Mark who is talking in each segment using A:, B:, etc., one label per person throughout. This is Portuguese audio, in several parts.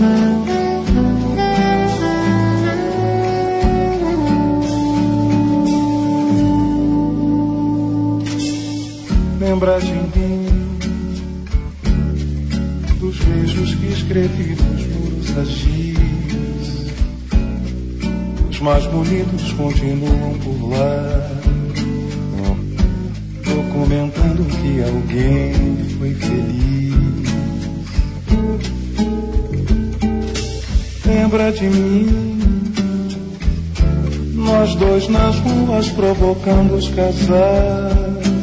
A: Lembra de mim, dos beijos que escrevi nos muros a giz. Os mais bonitos continuam por lá, documentando que alguém foi feliz. Lembra de mim, nós dois nas ruas provocando os casais,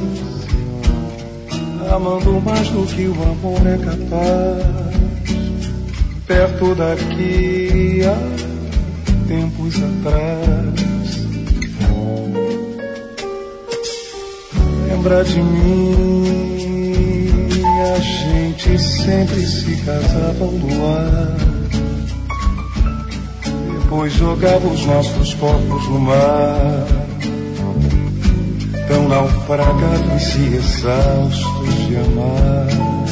A: amando mais do que o amor é capaz. Perto daqui há tempos atrás. Lembra de mim, a gente sempre se casava ao luar, depois jogava os nossos corpos no mar, tão naufragados e exaustos de amar.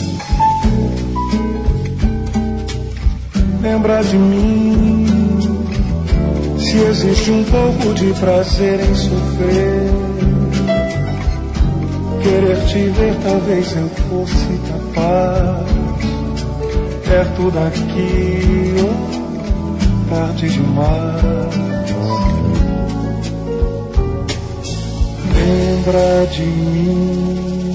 A: Lembra de mim, se existe um pouco de prazer em sofrer, querer te ver talvez eu fosse capaz. Perto daqui, oh, tarde demais. Lembra de mim.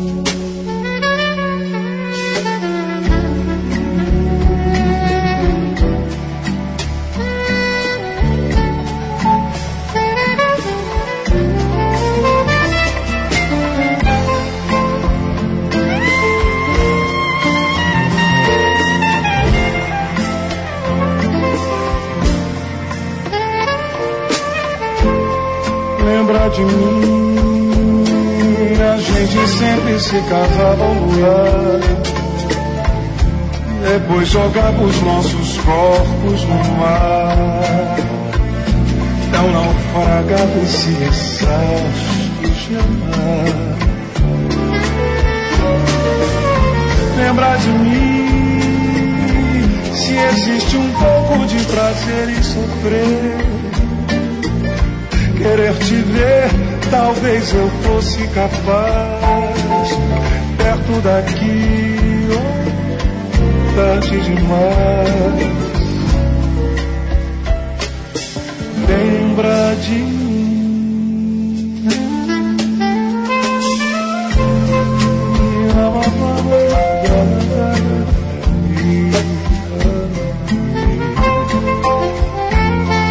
A: Lembra de mim, a gente sempre se casava ao luar, depois jogava os nossos corpos no mar, tão naufragados e exaustos de amar. Lembra de mim, se existe um pouco de prazer em sofrer, querer te ver, talvez eu fosse capaz. Perto daqui, oh, tarde demais. Lembra de mim.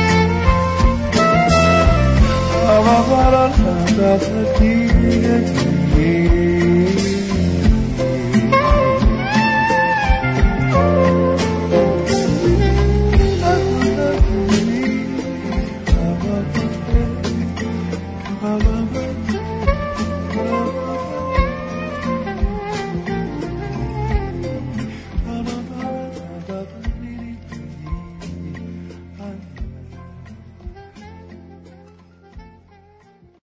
A: Aqui